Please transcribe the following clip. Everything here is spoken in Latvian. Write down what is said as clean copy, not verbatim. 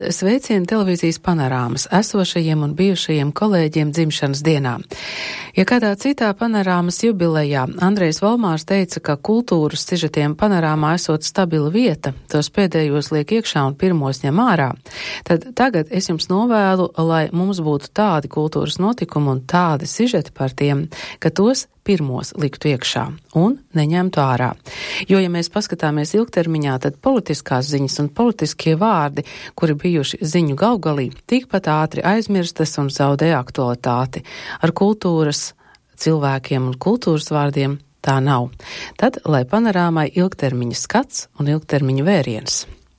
Sveicieni televīzijas panorāmas esošajiem un bijušajiem kolēģiem dzimšanas dienā. Ja kādā citā panorāmas jubilejā Andrejs Volmārs teica, ka kultūras sižetiem panorāmā esot stabila vieta, tos pēdējos liek iekšā un pirmos ņem ārā, tad tagad es jums novēlu, lai mums būtu tādi kultūras notikumi un tādi sižeti par tiem, ka tos pirmos liktu iekšā un neņemtu ārā. Jo, ja mēs paskatāmies ilgtermiņā, tad politiskās ziņas un politiskie vārdi, kuri bijuši ziņu galvgalī, tikpat ātri aizmirstas un zaudē aktualitāti. Ar kultūras cilvēkiem un kultūras vārdiem tā nav. Tad, lai panorāmai ilgtermiņa skats un ilgtermiņa vēriens.